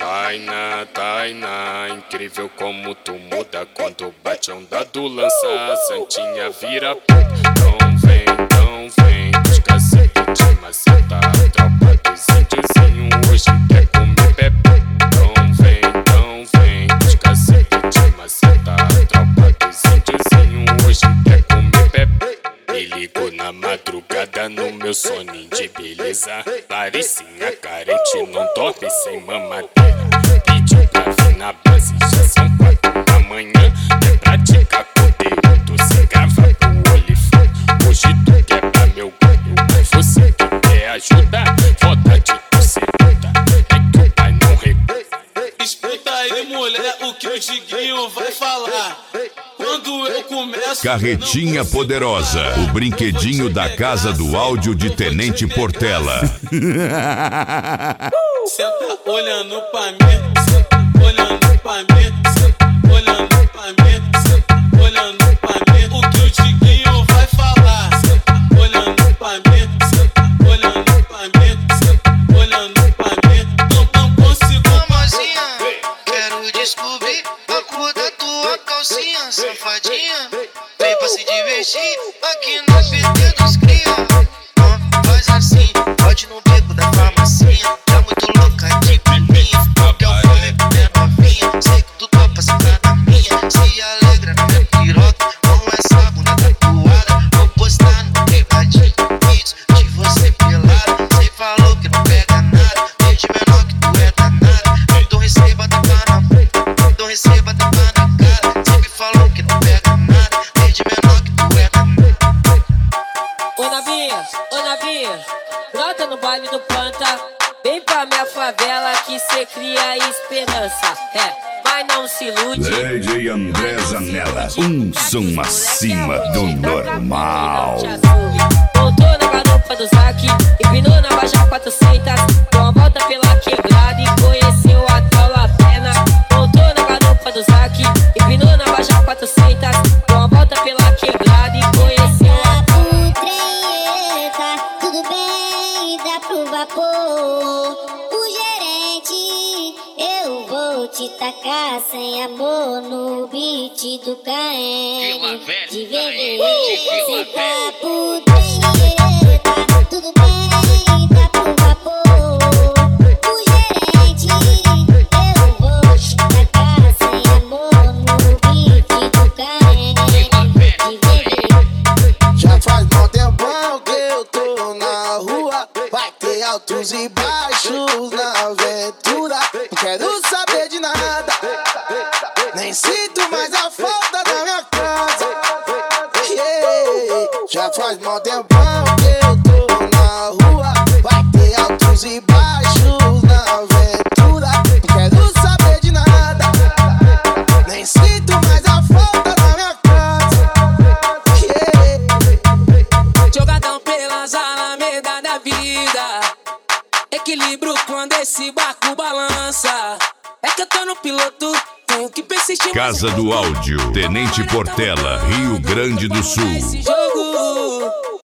Tainá, incrível como tu muda quando bate a onda do lança. A santinha vira puta. Então vem, os cacete de maceta. A tropa dos índiozinhos hoje quer comer bebê. Então vem, os cacete de maceta. A tropa dos índiozinhos hoje quer comer bebê. Me ligou na madrugada no meu soninho de beleza. Parecinha carente, não dorme sem mamadeira. Pediu pra vir na base, já são 4 da manhã. É praticar conteúdo, se grava pro olifante. Hoje tu quebra meu galho, mas você que quer ajuda. Foda de tu seduta, é que o pai não recusa. Escuta aí, mulher, o que o Diguinho vai falar. Quando eu começo... Carretinha Poderosa, o brinquedinho da casa do áudio de Tenente Portela. Senta olhando pra mim, olhando pra mim, olhando pra mim, olhando pra mim. O que o Diguinho vai falar. Olhando pra mim, olhando pra mim, olhando pra mim. Não consigo. Mamazinha, quero descobrir a cor da tua calcinha, safadinha. Vem pra se divertir aqui no PT dos cria. Faz assim, pode no beco da farmacinha. Tá muito louca de pininha, porque eu falei que é novinha. Sei que tu topa ficar na minha, se alegra na minha piroca. Com essa bunda tatuada, vou postar no privadinho vídeos de você pelado. Cê falou que não pega nada, desde menor que tu é danada. Então receba tapa na boca, então receba tapa na cara. Sempre falou que não pega nada, desde menor que tu é danada. Ô Navinha, brota no baile do Panta. Vem pra minha favela que cê cria esperança. Mas não se ilude. DJ André Zanella, um som acima do normal. Voltou na garupa do Zac, empinou na Baixa 400. Deu uma volta pela quebrada e conheceu a tal La Pena. Voltou na garupa do Zac, empinou na Baixa 400. Deu uma volta pela quebrada e conheceu a tal La Pena. Tudo bem, dá pro vapor. O gerente, eu vou te tacar sem amor no beat do KM. De VV, sem papo, treta. Tudo bem, dá pro vapor. O gerente, eu vou te tacar sem amor no beat do KM. De VV. Já faz mó tempão que eu tô na rua. Vai ter altos e baixos na aventura. Não quero saber de nada, nem sinto mais a falta da minha casa. Já faz mó tempão que eu tô na rua. Vai ter altos e baixos na aventura. Não quero saber de nada, nem sinto mais a falta da minha casa. Jogadão pelas alamedas da vida. Equilíbrio quando esse barco balança. É que eu tô no piloto, tenho que persistir. Casa do Áudio, Tenente Portela, Rio Grande do Sul. Esse jogo